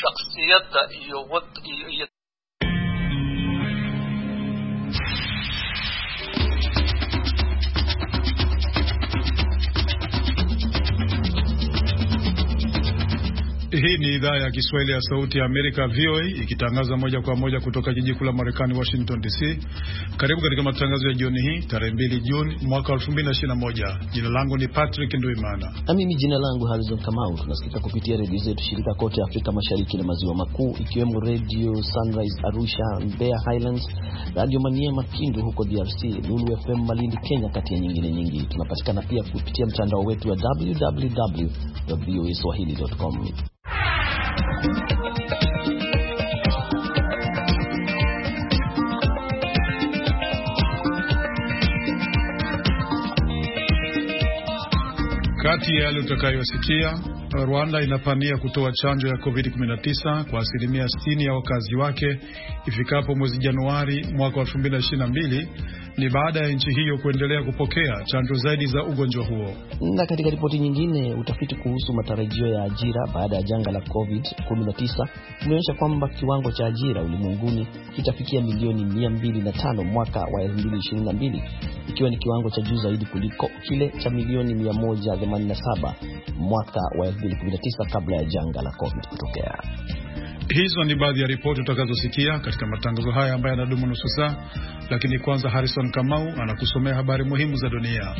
shakhsiyadda iyo Hii ni idhaa ya Kiswahili ya Sauti ya Amerika VOA ikitangaza moja kwa moja kutoka jiji kuu la Marekani Washington DC. Karibu katika matangazo ya jioni hii tarehe 2 Juni mwaka 2021. Jina langu ni Patrick Nduimana. Na mimi jina langu Harrison Kamau. Tunasikika kupitia redio zetu shirika kote Afrika Mashariki na Maziwa Makuu, ikiwemo Radio Sunrise Arusha, Mbeya Highlands, Radio Maniema Kindu huko DRC, Lulu FM Malindi Kenya, kati ya nyingine nyingi. Tunapatikana pia kupitia mtandao wetu wa www.voaswahili.com. Kati ya yale utakayosikia, Rwanda inapania kutoa chanjo ya COVID-19 kwa 60% ya wakazi wake ifikapo mwezi Januari mwaka 2022. Ni baada ya nchi hiyo kuendelea kupokea chanjo zaidi za ugonjwa huo. Na katika ripoti nyingine, utafiti kuhusu matarajio ya ajira baada ya janga la COVID-19 umeonyesha kwamba kiwango cha ajira ulimwenguni kitafikia milioni 205 mwaka wa 2022, ikiwa ni kiwango cha juu zaidi kuliko kile cha milioni 187 mwaka wa 2019 kabla ya janga la COVID kutokea. Hizo ni baadhi ya ripoti utakazosikia katika matangazo haya ambayo yanadumu nusu saa, lakini kwanza Harrison Kamau anakusomea habari muhimu za dunia.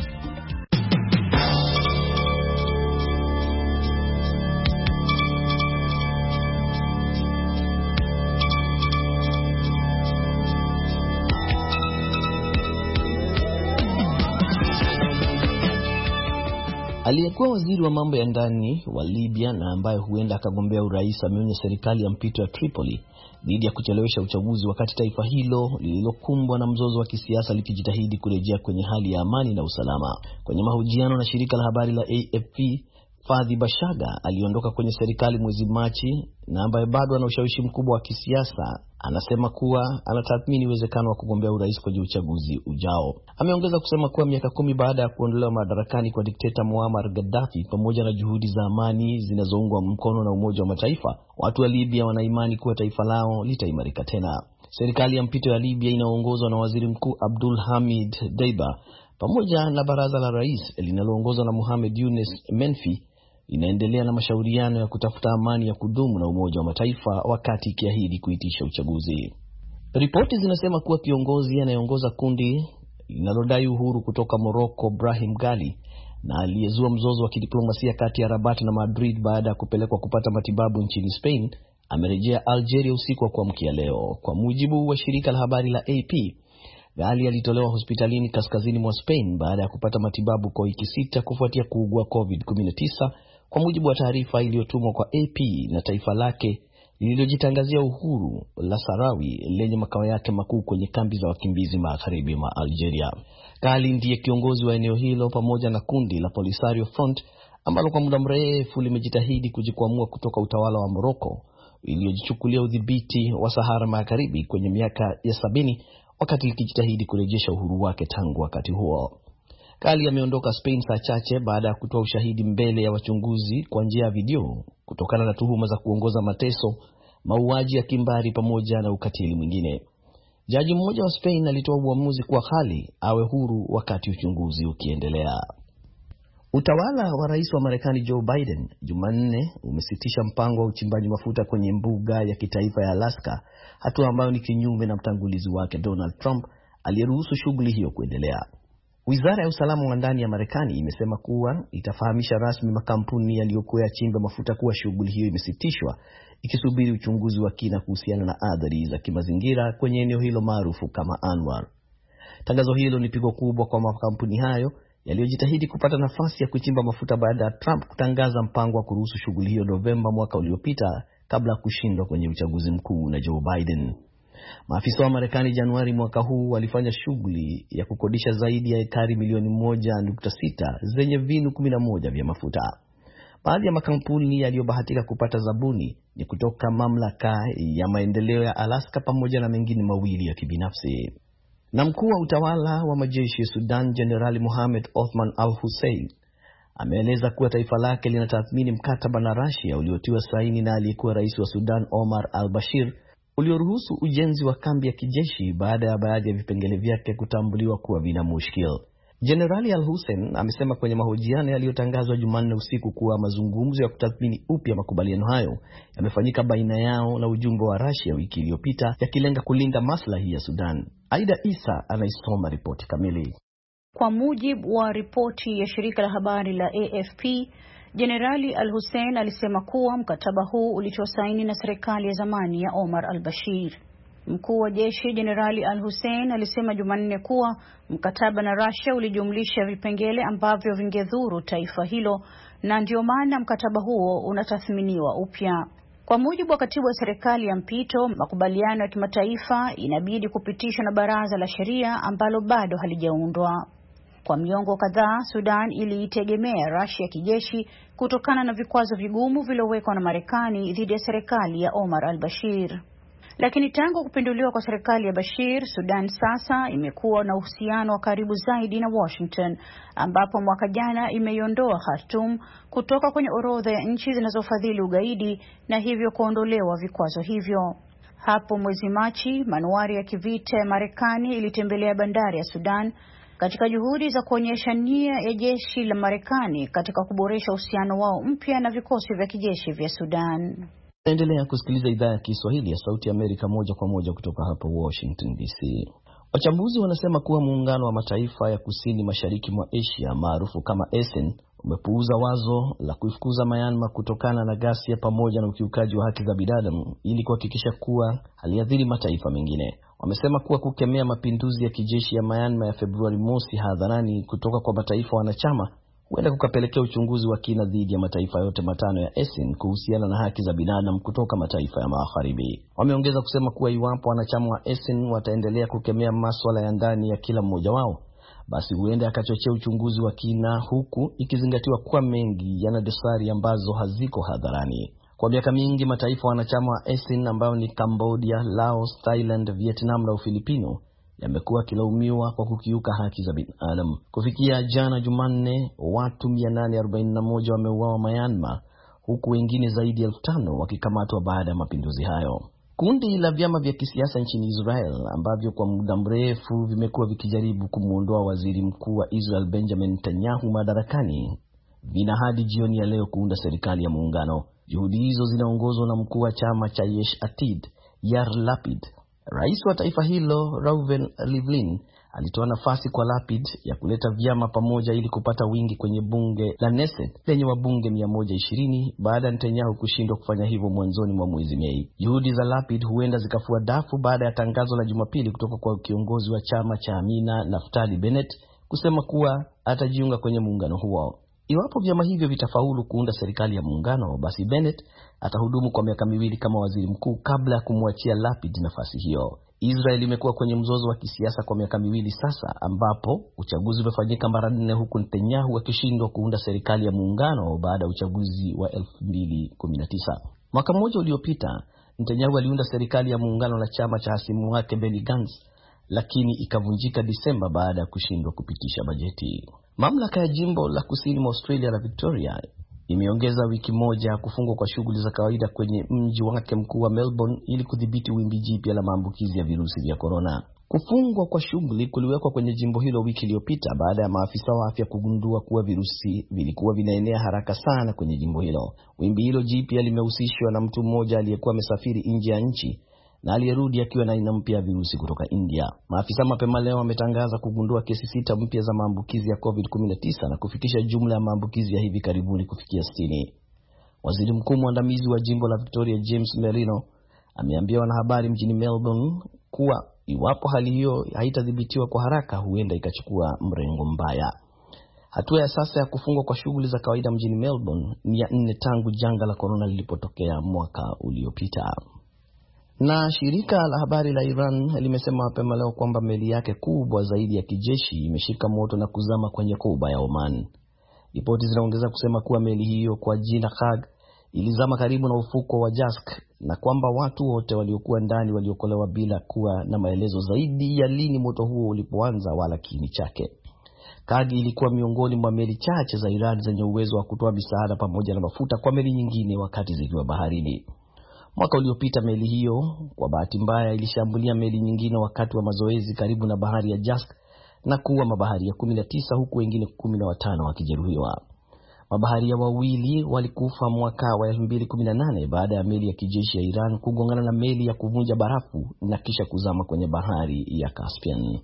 Aliyekuwa waziri wa mambo ya ndani wa Libya na ambaye huenda akagombea urais ameonya serikali ya mpito ya Tripoli dhidi ya kuchelewesha uchaguzi, wakati taifa hilo lililokumbwa na mzozo wa kisiasa likijitahidi kurejea kwenye hali ya amani na usalama. Kwenye mahojiano na shirika la habari la AFP, Fadhi Bashaga aliondoka kwenye serikali mwezi Machi na ambaye bado ana ushawishi mkubwa wa kisiasa, anasema kuwa anatathmini uwezekano wa kugombea urais kwenye uchaguzi ujao. Ameongeza kusema kuwa miaka 10 baada ya kuondolewa madarakani kwa dikteta Muammar Gaddafi, pamoja na juhudi za amani zinazoungwa mkono na Umoja wa Mataifa, watu wa Libya wanaimani kuwa taifa lao litaimarika tena. Serikali ya mpito ya Libya inaongozwa na Waziri Mkuu Abdul Hamid Deiba pamoja na baraza la rais linaloongozwa na Mohamed Younes Menfi inaendelea na mashauriano ya kutafuta amani ya kudumu na Umoja wa Mataifa, wakati ikiahidi kuitisha uchaguzi. Ripoti zinasema kuwa kiongozi anayeongoza kundi linalodai uhuru kutoka Morocco, Brahim Ghali, na aliyezua mzozo wa kidiplomasia kati ya Rabat na Madrid baada ya kupelekwa kupata matibabu nchini Spain, amerejea Algeria usiku wa kuamkia leo. Kwa mujibu wa shirika la habari la AP, Ghali alitolewa hospitalini kaskazini mwa Spain baada ya kupata matibabu kwa wiki 6 kufuatia kuugua COVID-19, kwa mujibu wa taarifa iliyotumwa kwa AP na taifa lake lililojitangazia uhuru la Sahrawi lenye makao yake makuu kwenye kambi za wakimbizi magharibi mwa Algeria. Ghali ndiye kiongozi wa eneo hilo pamoja na kundi la Polisario Front ambalo kwa muda mrefu limejitahidi kujikwamua kutoka utawala wa Morocco iliyojichukulia udhibiti wa Sahara Magharibi kwenye miaka ya 70, wakati likijitahidi kurejesha uhuru wake tangu wakati huo. Ghali ameondoka Spain saa chache baada ya kutoa ushahidi mbele ya wachunguzi kwa njia ya video kutokana na tuhuma za kuongoza mateso, mauaji ya kimbari pamoja na ukatili mwingine. Jaji mmoja wa Spain alitoa uamuzi kwa Ghali awe huru wakati uchunguzi ukiendelea. Utawala wa rais wa Marekani Joe Biden Jumanne umesitisha mpango wa uchimbaji mafuta kwenye mbuga ya kitaifa ya Alaska, hatua ambayo ni kinyume na mtangulizi wake Donald Trump aliyeruhusu shughuli hiyo kuendelea. Wizara ya usalama wa ndani ya Marekani imesema kuwa itafahamisha rasmi makampuni yaliyokuwa yachimba mafuta kuwa shughuli hiyo imesitishwa, ikisubiri uchunguzi wa kina kuhusiana na athari za kimazingira kwenye eneo hilo maarufu kama Anwar. Tangazo hilo ni pigo kubwa kwa makampuni hayo yaliyojitahidi kupata nafasi ya kuchimba mafuta baada ya Trump kutangaza mpango wa kuruhusu shughuli hiyo Novemba mwaka uliopita, kabla ya kushindwa kwenye uchaguzi mkuu na Joe Biden. Maafisa wa Marekani Januari mwaka huu walifanya shughuli ya kukodisha zaidi ya ekari milioni 1.6 zenye vinu 11 vya mafuta. Baadhi ya makampuni yaliyobahatika kupata zabuni ni kutoka mamlaka ya maendeleo ya Alaska pamoja na mengine mawili ya kibinafsi. Na mkuu wa utawala wa majeshi ya Sudan Generali Mohamed Othman al-Hussein ameeleza kuwa taifa lake linatathmini mkataba na Russia uliotiwa saini na aliyekuwa rais wa Sudan Omar al-Bashir ulioruhusu ujenzi wa kambi ya kijeshi baada ya baadhi ya vipengele vyake kutambuliwa kuwa vina mushkil. Jenerali Al-Hussein amesema kwenye mahojiano yaliyotangazwa Jumanne usiku kuwa mazungumzo ya kutathmini upya makubaliano hayo yamefanyika baina yao na ujumbe wa Russia wiki iliyopita, yakilenga kulinda maslahi ya Sudan. Aida Isa anaisoma ripoti kamili. Kwa mujibu wa ripoti ya shirika la habari la AFP, Jenerali Al-Hussein alisema kuwa mkataba huu ulitoa saini na serikali ya zamani ya Omar al-Bashir. Mkuu wa jeshi Jenerali Al-Hussein alisema Jumanne kuwa mkataba na Russia ulijumlisha vipengele ambavyo vingedhuru taifa hilo na ndio maana mkataba huo unatathminiwa upya. Kwa mujibu wa katibu wa serikali ya mpito, makubaliano ya kimataifa inabidi kupitishwa na baraza la sheria ambalo bado halijaundwa. Kwa miongo kadhaa, Sudan iliitegemea Russia kijeshi kutokana na vikwazo vigumu vilivyowekwa na Marekani dhidi ya serikali ya Omar al-Bashir. Lakini tangu kupinduliwa kwa serikali ya Bashir, Sudan sasa imekuwa na uhusiano wa karibu zaidi na Washington, ambapo mwaka jana imeiondoa Khartoum kutoka kwenye orodha ya nchi zinazofadhili ugaidi na hivyo kuondolewa vikwazo hivyo. Hapo mwezi Machi, manuari ya kivita ya Marekani ilitembelea bandari ya Sudan katika juhudi za kuonyesha nia ya jeshi la Marekani katika kuboresha uhusiano wao mpya na vikosi vya kijeshi vya Sudan. Naendelea kusikiliza idhaa ya Kiswahili ya Sauti ya Amerika moja kwa moja kutoka hapa Washington DC. Wachambuzi wanasema kuwa muungano wa mataifa ya kusini mashariki mwa Asia maarufu kama ASEAN umepuuza wazo la kuifukuza Myanmar kutokana na ghasia pamoja na ukiukaji wa haki za binadamu ili kuhakikisha kuwa haliathiri mataifa mengine. Wamesema kuwa kukemea mapinduzi ya kijeshi ya Myanmar ya Februari mosi hadharani kutoka kwa mataifa wanachama huenda kukapelekea uchunguzi wa kina dhidi ya mataifa yote matano ya ASEAN kuhusiana na haki za binadamu kutoka mataifa ya magharibi. Wameongeza kusema kuwa iwapo wanachama wa ASEAN wataendelea kukemea masuala ya ndani ya kila mmoja wao, basi huenda akachochea uchunguzi wa kina, huku ikizingatiwa kuwa mengi yana dosari ambazo haziko hadharani. Kwa miaka mingi mataifa wanachama wa ASEAN ambayo ni Cambodia, Laos, Thailand, Vietnam na Ufilipino yamekuwa kilaumiwa kwa kukiuka haki za binadamu. Kufikia jana Jumanne, watu 841 wameuawa Myanmar, huku wengine zaidi ya 5,000 wakikamatwa baada ya mapinduzi hayo. Kundi la vyama vya kisiasa nchini Israel ambavyo kwa muda mrefu vimekuwa vikijaribu kumuondoa waziri mkuu wa Israel Benjamin Netanyahu madarakani vina hadi jioni ya leo kuunda serikali ya muungano. Juhudi hizo zinaongozwa na mkuu wa chama cha Yesh Atid, Yair Lapid. Rais wa taifa hilo Reuven Rivlin alitoa nafasi kwa Lapid ya kuleta vyama pamoja ili kupata wingi kwenye bunge la Knesset lenye wabunge 120 baada ya Netanyahu kushindwa kufanya hivyo mwanzoni mwa mwezi Mei. Juhudi za Lapid huenda zikafua dafu baada ya tangazo la Jumapili kutoka kwa kiongozi wa chama cha Amina Naftali Bennett kusema kuwa atajiunga kwenye muungano huo. Iwapo vyama hivyo vitafaulu kuunda serikali ya muungano, basi Bennett atahudumu kwa miaka 2 kama waziri mkuu kabla ya kumwachia Lapid nafasi hiyo. Israel imekuwa kwenye mzozo wa kisiasa kwa miaka 2 sasa, ambapo uchaguzi umefanyika mara 4 huku Netanyahu akishindwa kuunda serikali ya muungano baada ya uchaguzi wa 2019. Mwaka mmoja uliopita, Netanyahu aliunda serikali ya muungano na chama cha hasimu wake Benny Gantz, lakini ikavunjika Disemba baada ya kushindwa kupitisha bajeti. Mamlaka ya jimbo la kusini mwa Australia la Victoria imeongeza wiki moja kufungwa kwa shughuli za kawaida kwenye mji wake mkuu wa Melbourne ili kudhibiti wimbi jipya la maambukizi ya virusi vya corona. Kufungwa kwa shughuli kuliwekwa kwenye jimbo hilo wiki iliyopita baada ya maafisa wa afya kugundua kuwa virusi vilikuwa vinaenea haraka sana kwenye jimbo hilo. Wimbi hilo jipya limehusishwa na mtu mmoja aliyekuwa amesafiri nje ya nchi na aliyerudi akiwa na aina mpya ya virusi kutoka India. Maafisa mapema leo wametangaza kugundua kesi 6 mpya za maambukizi ya COVID-19 na kufikisha jumla ya maambukizi ya hivi karibuni kufikia 60. Waziri mkuu mwandamizi wa jimbo la Victoria James Merino ameambia wanahabari mjini Melbourne kuwa iwapo hali hiyo haitadhibitiwa kwa haraka huenda ikachukua mrengo mbaya. Hatua ya sasa ya kufungwa kwa shughuli za kawaida mjini Melbourne ni ya 4 tangu janga la corona lilipotokea mwaka uliopita. Na shirika la habari la Iran limesema mapema leo kwamba meli yake kubwa zaidi ya kijeshi imeshika moto na kuzama kwenye ghuba ya Oman. Ripoti zinaongeza kusema kuwa meli hiyo kwa jina Khag ilizama karibu na ufuko wa Jask na kwamba watu wote waliokuwa ndani waliokolewa bila kuwa na maelezo zaidi ya lini moto huo ulipoanza wala kiini chake. Kadi ilikuwa miongoni mwa meli chache za Iran zenye uwezo wa kutoa misaada pamoja na mafuta kwa meli nyingine wakati zikiwa baharini. Mwaka uliopita meli hiyo kwa bahati mbaya ilishambulia meli nyingine wakati wa mazoezi karibu na bahari ya Jask na kuua mabaharia 19 huku wengine 15 wakijeruhiwa. Mabaharia wawili walikufa mwaka wa 2018 baada ya meli ya kijeshi ya Iran kugongana na meli ya kuvunja barafu na kisha kuzama kwenye bahari ya Caspian.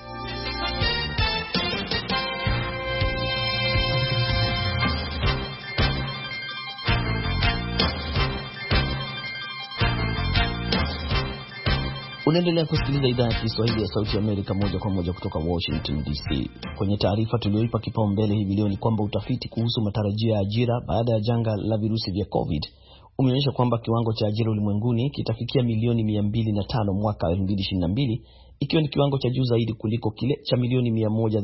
Unaendelea kusikiliza idhaa ya Kiswahili ya Sauti ya Amerika moja kwa moja kutoka Washington DC. Kwenye taarifa tulioipa kipaumbele hivi leo ni kwamba utafiti kuhusu matarajio ya ajira baada ya janga la virusi vya COVID umeonyesha kwamba kiwango cha ajira ulimwenguni kitafikia milioni 205 mwaka 2022, ikiwa ni kiwango cha juu zaidi kuliko kile cha milioni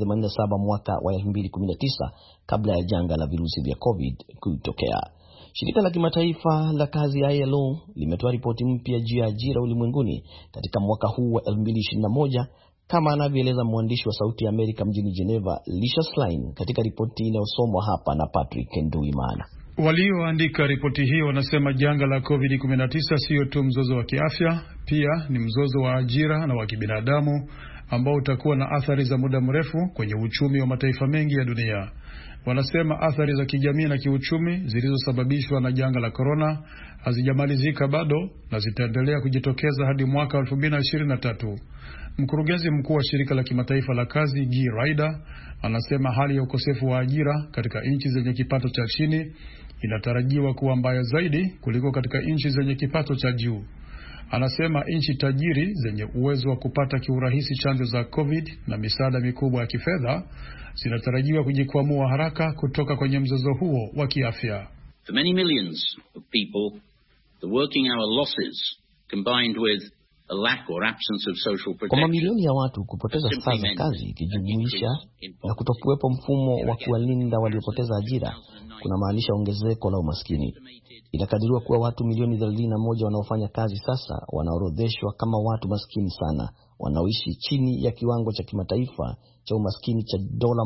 187 mwaka wa 2019 kabla ya janga la virusi vya COVID kutokea. Shirika la kimataifa la kazi ILO limetoa ripoti mpya juu ya ajira ulimwenguni katika mwaka huu wa 2021, kama anavyoeleza mwandishi wa Sauti ya Amerika mjini Geneva, Lisa Schlein, katika ripoti inayosomwa hapa na Patrick Nduimana. Walioandika ripoti hiyo wanasema janga la COVID-19 sio tu mzozo wa kiafya, pia ni mzozo wa ajira na wa kibinadamu ambao utakuwa na athari za muda mrefu kwenye uchumi wa mataifa mengi ya dunia. Wanasema athari za kijamii na kiuchumi zilizosababishwa na janga la corona hazijamalizika bado na zitaendelea kujitokeza hadi mwaka 2023. Mkurugenzi mkuu wa shirika la kimataifa la kazi Guy Ryder anasema hali ya ukosefu wa ajira katika nchi zenye kipato cha chini inatarajiwa kuwa mbaya zaidi kuliko katika nchi zenye kipato cha juu. Anasema nchi tajiri zenye uwezo wa kupata kiurahisi chanjo za COVID na misaada mikubwa ya kifedha zinatarajiwa kujikwamua haraka kutoka kwenye mzozo huo wa kiafya. For many millions of people, the working hour losses combined with a lack or absence of social protection. Kwa mamilioni ya watu kupoteza saa za kazi ikijumuisha na kutokuwepo mfumo wa kuwalinda waliopoteza ajira kuna maanisha ongezeko la umaskini. Inakadiriwa kuwa watu milioni 31 wanaofanya kazi sasa wanaorodheshwa kama watu maskini sana, wanaoishi chini ya kiwango cha kimataifa cha umaskini cha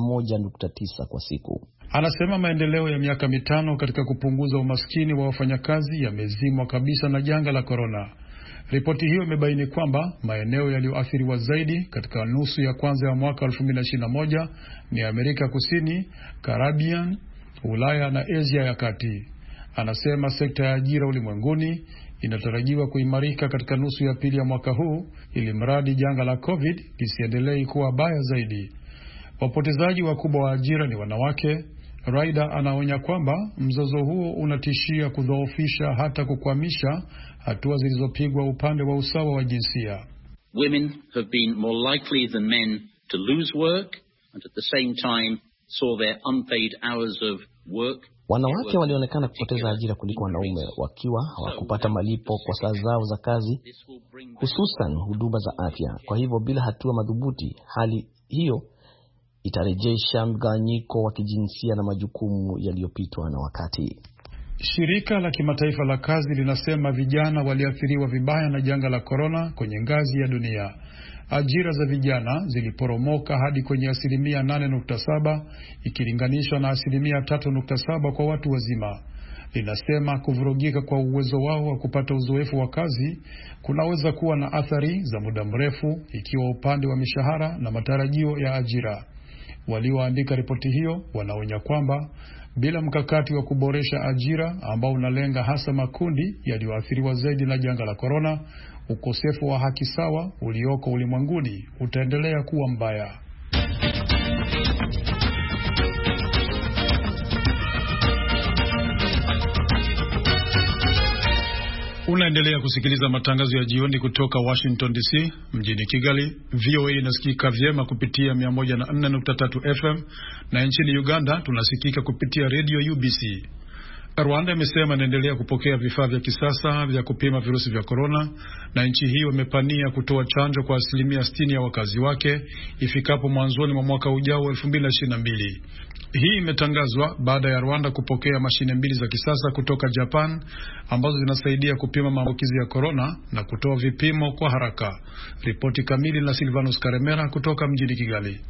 $1.9 kwa siku. Anasema maendeleo ya miaka 5 katika kupunguza umaskini wa wafanyakazi yamezimwa kabisa na janga la corona. Ripoti hiyo imebaini kwamba maeneo yaliyoathiriwa zaidi katika nusu ya kwanza ya mwaka 2021 ni Amerika Kusini, Caribbean, Ulaya na Asia ya Kati. Anasema sekta ya ajira ulimwenguni inatarajiwa kuimarika katika nusu ya pili ya mwaka huu ili mradi janga la COVID lisiendelee kuwa baya zaidi. Wapotezaji wakubwa wa ajira ni wanawake. Ryder anaonya kwamba mzozo huo unatishia kudhoofisha hata kukwamisha hatua zilizopigwa upande wa usawa wa jinsia. Women have been more likely than men to lose work and at the same time saw their unpaid hours of work. Wanawake walionekana kupoteza ajira kuliko wanaume wakiwa hawakupata malipo kwa saa zao za kazi, hususan huduma za afya. Kwa hivyo bila hatua madhubuti, hali hiyo itarejesha mgawanyiko wa kijinsia na majukumu yaliyopitwa na wakati. Shirika la kimataifa la kazi linasema vijana waliathiriwa vibaya na janga la corona kwenye ngazi ya dunia. Ajira za vijana ziliporomoka hadi kwenye 8.7 ikilinganishwa na 3.7 kwa watu wazima. Linasema kuvurugika kwa uwezo wao wa kupata uzoefu wa kazi kunaweza kuwa na athari za muda mrefu ikiwa upande wa mishahara na matarajio ya ajira. Walioandika ripoti hiyo wanaonya kwamba bila mkakati wa kuboresha ajira ambao unalenga hasa makundi yaliyoathiriwa zaidi na janga la corona, ukosefu wa haki sawa ulioko ulimwenguni utaendelea kuwa mbaya. Unaendelea kusikiliza matangazo ya jioni kutoka Washington DC. Mjini Kigali, VOA inasikika vyema kupitia 104.3 FM na nchini Uganda tunasikika kupitia Radio UBC. Rwanda imesema inaendelea kupokea vifaa vya kisasa vya kupima virusi vya corona na nchi hiyo imepania kutoa chanjo kwa 60% ya wakazi wake ifikapo mwanzoni mwa mwaka ujao 2022. Hii imetangazwa baada ya Rwanda kupokea mashine 2 za kisasa kutoka Japan ambazo zinasaidia kupima maambukizi ya corona na kutoa vipimo kwa haraka. Ripoti kamili na Silvanus Karemera kutoka mjini Kigali.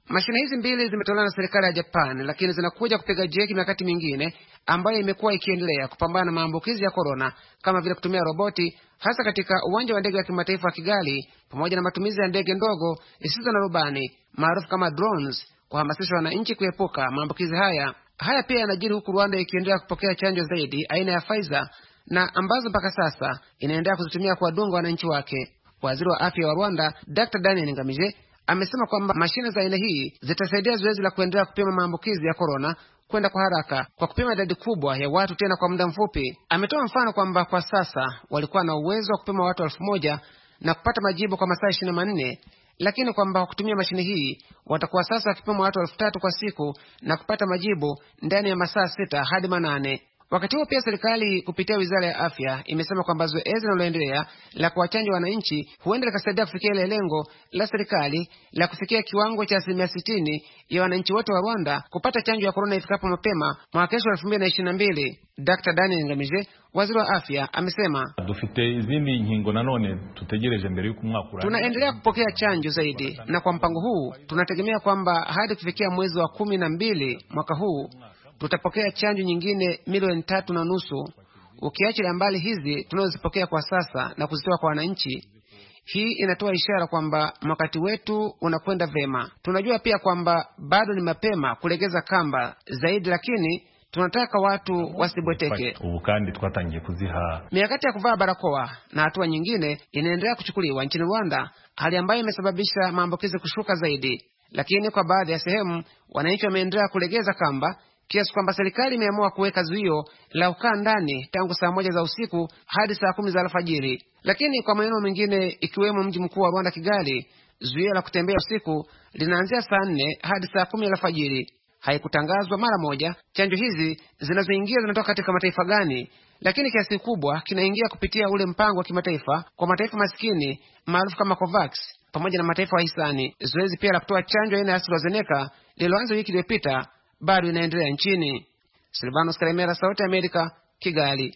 Mashine hizi mbili zimetolewa na serikali ya Japan, lakini zinakuja kupiga jeki mikakati mingine ambayo imekuwa ikiendelea kupambana na maambukizi ya corona, kama vile kutumia roboti hasa katika uwanja wa ndege wa kimataifa wa Kigali, pamoja na matumizi ya ndege ndogo zisizo na rubani maarufu kama drones, kuhamasisha wananchi kuepuka maambukizi haya. Haya pia yanajiri huku Rwanda ikiendelea kupokea chanjo zaidi aina ya Pfizer, na ambazo mpaka sasa inaendelea kuzitumia kuwadunga wananchi wake. Waziri wa afya wa Rwanda Dr. Daniel Ngamije amesema kwamba mashine za aina hii zitasaidia zoezi la kuendelea kupima maambukizi ya corona kwenda kwa haraka kwa kupima idadi kubwa ya watu tena kwa muda mfupi. Ametoa mfano kwamba kwa sasa walikuwa na uwezo wa kupima watu 1000 na kupata majibu kwa masaa 24, lakini kwamba kwa kutumia mashine hii watakuwa sasa wakipima watu 3000 kwa siku na kupata majibu ndani ya masaa 6 hadi 8. Wakati huo pia serikali kupitia Wizara ya Afya imesema kwamba zoezi linaloendelea la kuwachanja wananchi huenda likasaidia kufikia ile lengo la serikali la kufikia kiwango cha 60% ya wananchi wote wa Rwanda kupata chanjo ya corona ifikapo mapema mwaka 2022. Dr. Daniel Ngamije, waziri wa afya, amesema dufite izindi nkingo nanone tutegereje mbere yuko mwaka urangira. Tunaendelea kupokea chanjo zaidi, na kwa mpango huu tunategemea kwamba hadi kufikia mwezi wa 12 mwaka huu tutapokea chanjo nyingine 3.5 milioni. Ukiachilia mbali hizi tunazozipokea kwa sasa na kuzitoa kwa wananchi, hii inatoa ishara kwamba wakati wetu unakwenda vema. Tunajua pia kwamba bado ni mapema kulegeza kamba zaidi, lakini tunataka watu wasibweteke. Ubukandi twatangiye kuziha. Mikakati ya kuvaa barakoa na hatua nyingine inaendelea kuchukuliwa nchini Rwanda, hali ambayo imesababisha maambukizi kushuka zaidi. Lakini kwa baadhi ya sehemu wananchi wameendelea kulegeza kamba kiasi kwamba serikali imeamua kuweka zuio la kukaa ndani tangu saa 1 za usiku hadi saa 10 za alfajiri. Lakini kwa maeneo mengine ikiwemo mji mkuu wa Rwanda Kigali, zuio la kutembea usiku linaanzia saa 4 hadi saa 10 alfajiri. Haikutangazwa mara moja chanjo hizi zinazoingia zinatoka katika mataifa gani, lakini kiasi kubwa kinaingia kupitia ule mpango wa kimataifa kwa mataifa maskini maarufu kama COVAX pamoja na mataifa wa hisani. Zoezi pia la kutoa chanjo aina ya AstraZeneca lililoanza wiki iliyopita bado inaendelea nchini. Silvanos Karemera, Sauti ya Amerika, Kigali.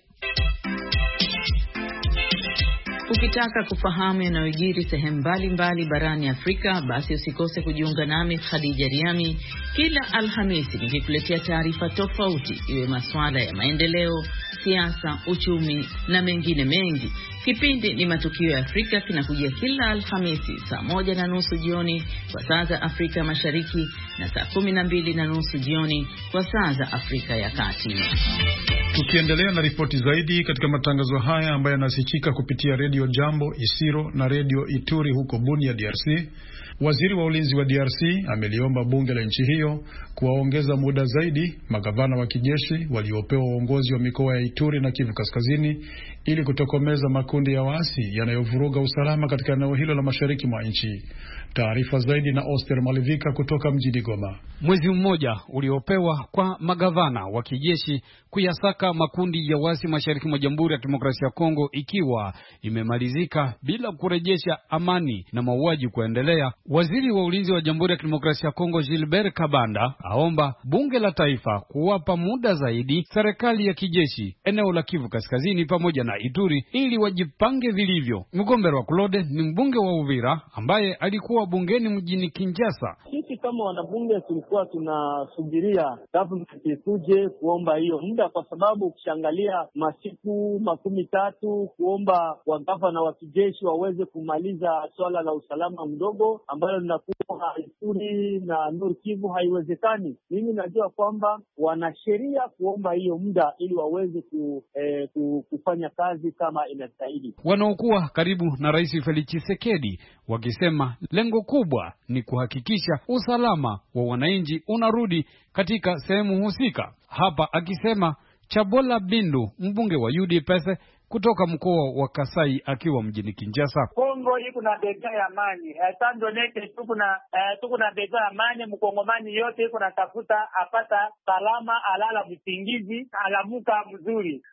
Ukitaka kufahamu yanayojiri sehemu mbalimbali barani Afrika, basi usikose kujiunga nami Khadija Riami kila Alhamisi nikikuletea taarifa tofauti, iwe masuala ya maendeleo, siasa, uchumi na mengine mengi. Kipindi ni Matukio ya Afrika kinakujia kila Alhamisi saa 1:30 jioni kwa saa za Afrika Mashariki na saa 12:30 jioni kwa saa za Afrika ya Kati. Tukiendelea na ripoti zaidi katika matangazo haya ambayo yanasikika kupitia Radio Jambo Isiro na Radio Ituri huko Bunia, DRC. Waziri wa ulinzi wa DRC ameliomba bunge la nchi hiyo kuwaongeza muda zaidi magavana wa kijeshi waliopewa uongozi wa mikoa ya Ituri na Kivu Kaskazini ili kutokomeza makundi ya waasi yanayovuruga usalama katika eneo hilo la mashariki mwa nchi. Taarifa zaidi na Oster Malivika kutoka mjini Goma. Mwezi mmoja uliopewa kwa magavana wa kijeshi kuyasaka makundi ya waasi mashariki mwa Jamhuri ya Kidemokrasia ya Kongo ikiwa imemalizika bila kurejesha amani na mauaji kuendelea. Waziri wa ulinzi wa Jamhuri ya Kidemokrasia ya Kongo Gilbert Kabanda aomba bunge la taifa kuwapa muda zaidi serikali ya kijeshi eneo la Kivu Kaskazini pamoja na Ituri ili wajipange vilivyo. Mgombero wa Claude ni mbunge wa Uvira ambaye alikuwa bungeni mjini Kinshasa. Sisi kama wanabunge tulikuwa tunasubiria government ituje kuomba hiyo muda, kwa sababu ukishangalia masiku 13 kuomba wagavana wa kijeshi waweze kumaliza swala la usalama mdogo ambalo linakuwa Ituri na Nord Kivu haiwezekani. Mimi najua kwamba wana sheria kuomba hiyo muda ili waweze kufanya kazi kama inastahili. Wanaokuwa karibu na Rais Felix Tshisekedi wakisema lengo kubwa ni kuhakikisha usalama wa wananchi unarudi katika sehemu husika. Hapa akisema Chabola Bindu, mbunge wa UDPS kutoka mkoa wa Kasai akiwa mjini Kinshasa. Kongo iko na bega ya amani. Tandonete tuko na bega ya amani, mkongomani yote iko natafuta apata salama, alala msingizi, alamuka mzuri.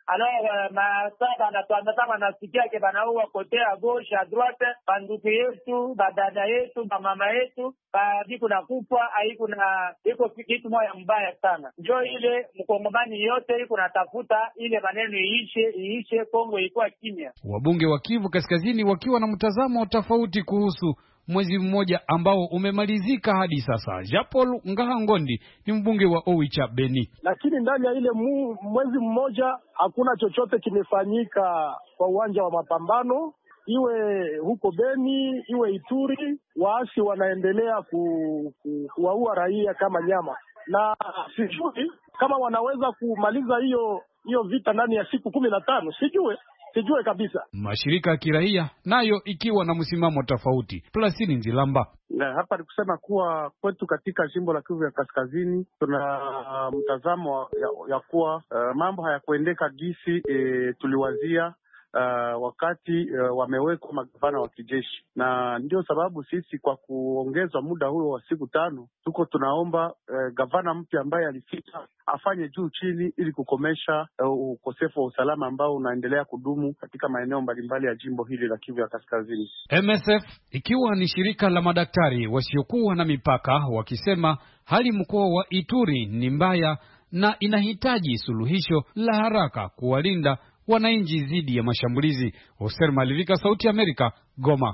Masaba na tuandatama nasikia ke banaua kotea gauche à droite, banduku yetu, badada yetu, mama yetu, biko na kupwa, iko kitu moja mbaya sana. Njoo ile mkongomani yote iko natafuta ile maneno iishe Kongo ilikuwa kimya. Wabunge wa Kivu Kaskazini wakiwa na mtazamo tofauti kuhusu mwezi mmoja ambao umemalizika hadi sasa. Jean-Paul Ngahangondi ni mbunge wa Oicha Beni. Lakini ndani ya ile mwezi mmoja hakuna chochote kimefanyika kwa uwanja wa mapambano, iwe huko Beni, iwe Ituri. Waasi wanaendelea kuwaua raia kama nyama, na sijui kama wanaweza kumaliza hiyo vita ndani ya siku 15. Sijue kabisa. Mashirika ya kiraia nayo ikiwa na msimamo tofauti. Plasini Nzilamba: na hapa ni kusema kuwa kwetu katika jimbo la Kivu ya Kaskazini tuna mtazamo ya kuwa mambo hayakuendeka gisi tuliwazia wakati wamewekwa magavana wa kijeshi, na ndio sababu sisi kwa kuongezwa muda huo wa siku 5 tunaomba gavana mpya ambaye alifika afanye juu chini ili kukomesha ukosefu wa usalama ambao unaendelea kudumu katika maeneo mbalimbali ya jimbo hili la Kivu ya Kaskazini. MSF ikiwa ni shirika la madaktari wasiokuwa na mipaka wakisema hali mkoa wa Ituri ni mbaya na inahitaji suluhisho la haraka kuwalinda wananchi dhidi ya mashambulizi. Hoser Malivika, Sauti ya Amerika, Goma.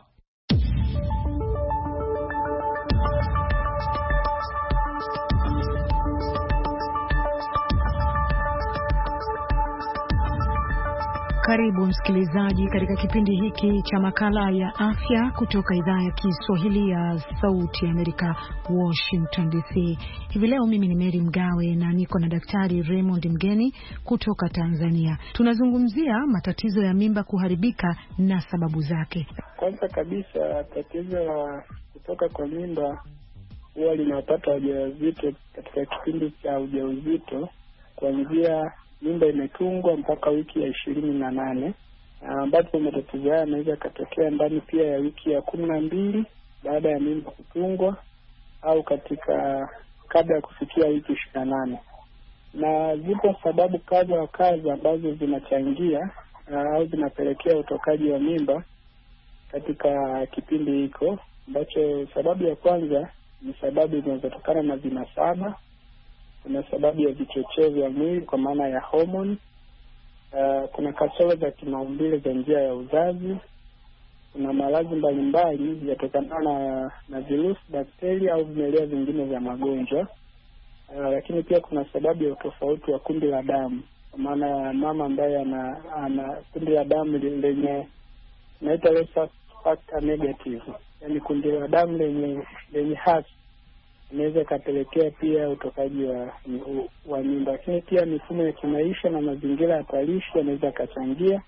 Karibu msikilizaji katika kipindi hiki cha makala ya afya kutoka idhaa ya Kiswahili ya Sauti ya Amerika, Washington DC. Hivi leo mimi ni Mary Mgawe na niko na Daktari Raymond Mgeni kutoka Tanzania. Tunazungumzia matatizo ya mimba kuharibika na sababu zake. Kwanza kabisa, tatizo la kutoka kwa mimba huwa linapata wajawazito katika kipindi cha ujauzito kuanzia mimba imetungwa mpaka wiki ya 28, ambapo matatizo haya yanaweza katokea ndani pia ya wiki ya 12 baada ya mimba kutungwa au kabla ya kufikia wiki 28. Na zipo sababu kadha wa kadha ambazo zinachangia au zinapelekea utokaji wa mimba katika kipindi hiko, ambacho sababu ya kwanza ni sababu zinazotokana na vinasaba. Kuna sababu ya vichocheo vya mwili kwa maana ya hormone. Kuna kasoro za kimaumbile za njia ya uzazi. Kuna maradhi mbalimbali yatokana na virusi, bakteria au vimelea vingine vya magonjwa. Lakini pia kuna sababu ya utofauti wa kundi la damu, kwa maana ya mama ambaye ana kundi la damu lenye naita Lassa factor negative, yani kundi la damu lenye hasi, inaweza kapelekea pia utokaji wa mimba. Lakini pia mifumo ya kimaisha na mazingira hatarishi yanaweza kachangia,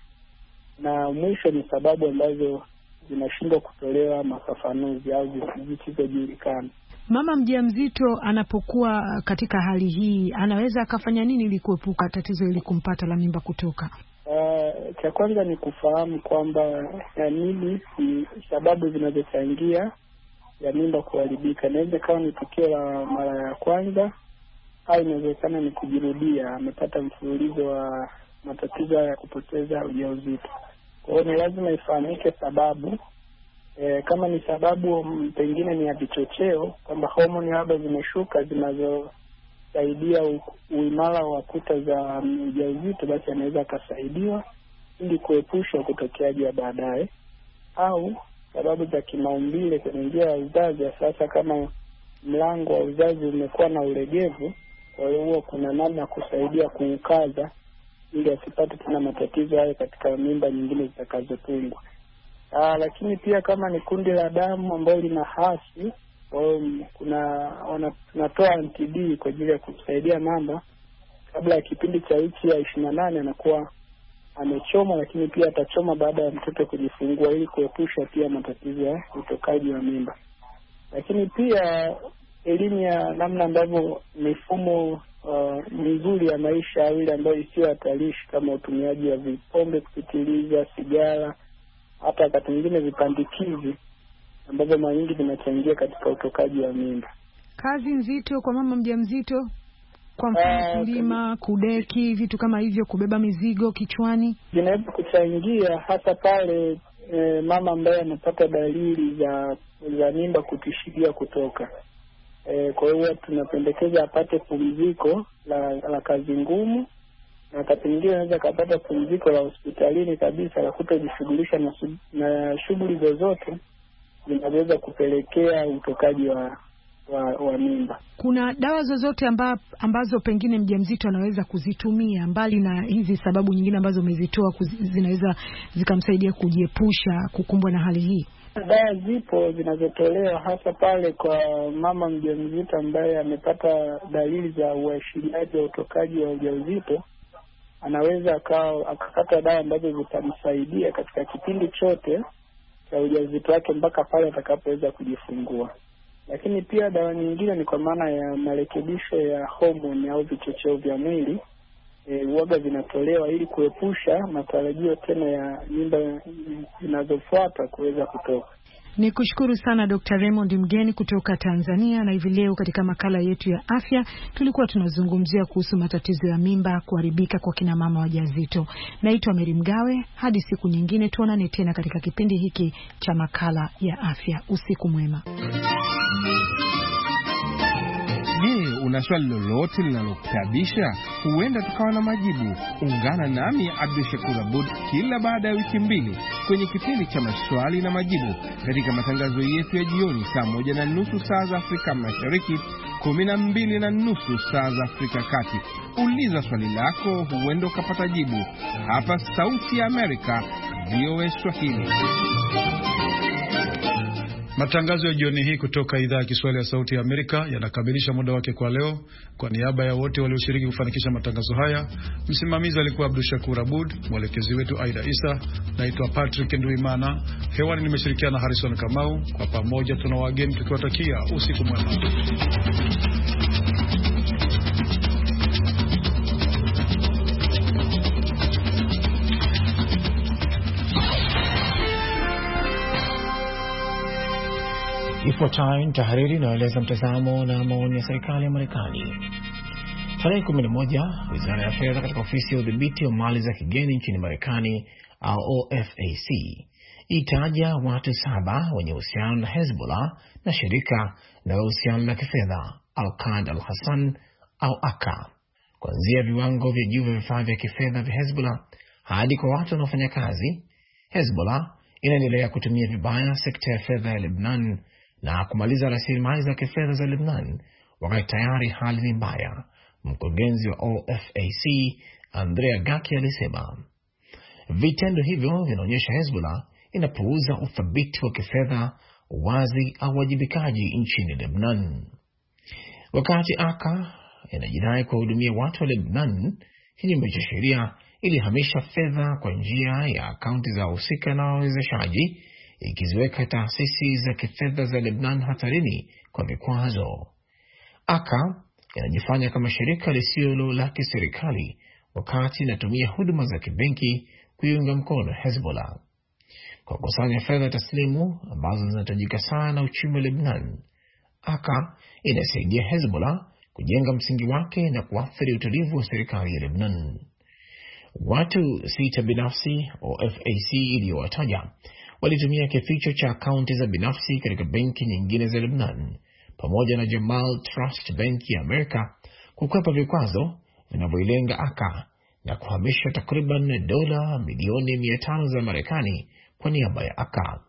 na mwisho ni sababu ambazo zinashindwa kutolewa mafafanuzi au zisizojulikana. Mama mjamzito anapokuwa katika hali hii anaweza akafanya nini ili kuepuka tatizo ili kumpata la mimba kutoka? Cha kwanza ni kufahamu kwamba nini ni sababu zinazochangia ya mimba kuharibika. Inaweza kama ni tukio la mara ya kwanza au inawezekana ni kujirudia, amepata mfululizo wa matatizo ya kupoteza ujauzito. Kwa hiyo ni lazima ifahamike sababu. Kama ni sababu pengine ni ya vichocheo, kwamba homoni labda zimeshuka zinazosaidia uimara wa kuta za ujauzito, basi anaweza akasaidiwa ili kuepusha kutokeaji wa baadaye. Au sababu za kimaumbile kwenye njia ya uzazi, sasa kama mlango wa uzazi umekuwa na ulegevu, kwa hiyo kuna namna kusaidia kuukaza ili asipate tena matatizo hayo katika mimba nyingine zitakazotungwa. Lakini pia kama ni kundi la damu ambalo lina hasi, tunatoa anti-D kwa ajili ya kusaidia mama kabla ya kipindi cha wiki ya 28 anakuwa amechoma, lakini pia atachoma baada ya mtoto kujifungua ili kuepusha pia matatizo ya utokaji wa mimba. Lakini pia elimu ya namna ambavyo mifumo mizuri ya maisha ile ambayo isiyo hatarishi, kama utumiaji wa vipombe kupitiliza, sigara, hata wakati mwingine vipandikizi, ambavyo mara nyingi vinachangia katika utokaji wa mimba. Kazi nzito kwa mama mjamzito, kwa mfano kulima, kudeki, vitu kama hivyo, kubeba mizigo kichwani, vinaweza kuchangia hasa pale mama ambaye anapata dalili za mimba kutishiria kutoka. Kwa hiyo tunapendekeza apate pumziko la kazi ngumu, na wakati mwingine anaweza kupata pumziko la hospitalini kabisa la kutojishughulisha na shughuli zozote zinaweza kupelekea utokaji wa mimba. Kuna dawa zozote ambazo pengine mjamzito anaweza kuzitumia mbali na hizi sababu nyingine ambazo umezitoa zinaweza zikamsaidia kujiepusha kukumbwa na hali hii? Dawa zipo zinazotolewa hasa pale kwa mama mjamzito ambaye amepata dalili za uashiriaji wa utokaji wa ujauzito. Anaweza akapata dawa ambazo zitamsaidia katika kipindi chote cha ujauzito wake mpaka pale atakapoweza kujifungua. Lakini pia dawa nyingine ni kwa maana ya marekebisho ya homoni au vichocheo vya mwili, huaga zinatolewa ili kuepusha matarajio tena ya mimba zinazofuata kuweza kutoka. Nikushukuru sana Dr. Raymond Mgeni kutoka Tanzania, na hivi leo katika makala yetu ya afya tulikuwa tunazungumzia kuhusu matatizo ya mimba kuharibika kwa kina mama wajawazito. Naitwa Mary Mgawe, hadi siku nyingine tuonane tena katika kipindi hiki cha makala ya afya. Usiku mwema. Je, una swali lolote linalokutabisha? Huenda tukawa na majibu. Ungana nami Abdushakur Abud kila baada ya wiki 2 kwenye kipindi cha maswali na majibu katika matangazo yetu ya jioni saa 1:30 saa za Afrika Mashariki, 12:30 saa za Afrika Kati. Uliza swali lako, huenda ukapata jibu. Hapa Sauti ya Amerika, VOA Swahili. Matangazo ya jioni hii kutoka idhaa ya Kiswahili ya Sauti ya Amerika yanakamilisha muda wake kwa leo. Kwa niaba ya wote walioshiriki kufanikisha matangazo haya, msimamizi alikuwa Abdushakur Abud, mwelekezi wetu Aida Isa, naitwa Patrick Nduimana. Hewani nimeshirikiana na Harrison Kamau. Kwa pamoja tuna wageni tukiwatakia usiku mwema. Ifuatayo ni tahariri inayoeleza mtazamo na maoni ya serikali ya Marekani. Tarehe 11, Wizara ya Fedha katika ofisi ya udhibiti wa mali za kigeni nchini Marekani au OFAC itaja watu 7 wenye uhusiano na Hezbollah na shirika na uhusiano na kifedha Al-Qaeda Al-Hassan au ACA, kuanzia viwango vya juu vya vifaa vya kifedha vya Hezbollah hadi kwa watu wanaofanya kazi. Hezbollah inaendelea kutumia vibaya sekta ya fedha ya Lebanon na kumaliza rasilimali za kifedha za Lebanon wakati tayari hali ni mbaya, mkurugenzi wa OFAC Andrea Gaki alisema. Vitendo hivyo vinaonyesha Hezbollah inapuuza uthabiti wa kifedha, uwazi au wajibikaji nchini Lebanon. Wakati ACA inajidai kuwahudumia watu wa Lebanon kinyume cha sheria, ilihamisha fedha kwa njia ya akaunti za wahusika na wawezeshaji, ikiziweka taasisi za kifedha za Lebanon hatarini kwa vikwazo. ACA inajifanya kama shirika lisilo la kiserikali wakati inatumia huduma za kibenki kuiunga mkono Hezbollah. Kwa kusanya fedha taslimu ambazo zinahitajika sana uchumi wa Lebanon, ACA inasaidia Hezbollah kujenga msingi wake na kuathiri utulivu wa serikali ya Lebanon. Watu 6 binafsi OFAC iliyowataja walitumia kificho cha akaunti za binafsi katika benki nyingine za Lebanon pamoja na Jamal Trust Bank ya Amerika kukwepa vikwazo vinavyoilenga ACA na kuhamisha takriban dola milioni 500 za Marekani kwa niaba ya ACA.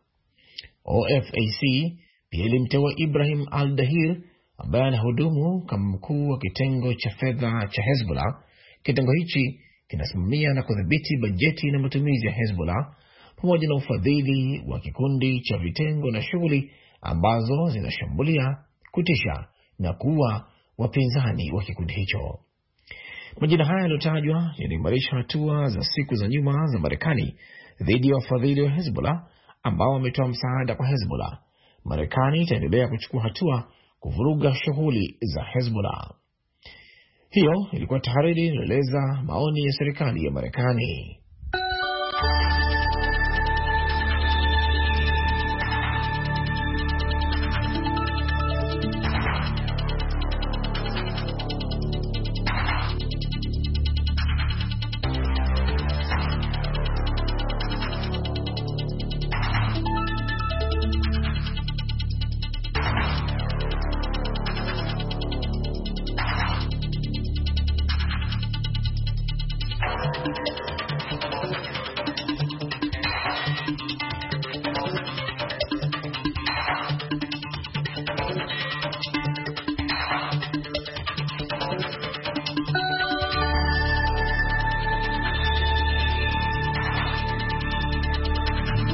OFAC pia ilimteua Ibrahim Al-Dahir ambaye anahudumu kama mkuu wa kitengo cha fedha cha Hezbollah. Kitengo hichi kinasimamia na kudhibiti bajeti na matumizi ya Hezbollah pamoja na ufadhili wa kikundi cha vitengo na shughuli ambazo zinashambulia, kutisha na kuua wapinzani wa kikundi hicho. Majina haya yaliyotajwa yanaimarisha hatua za siku za nyuma za Marekani dhidi ya wafadhili wa Hezbollah ambao wametoa msaada kwa Hezbollah. Marekani itaendelea kuchukua hatua kuvuruga shughuli za Hezbollah. Hiyo ilikuwa tahariri inaeleza maoni ya serikali ya Marekani.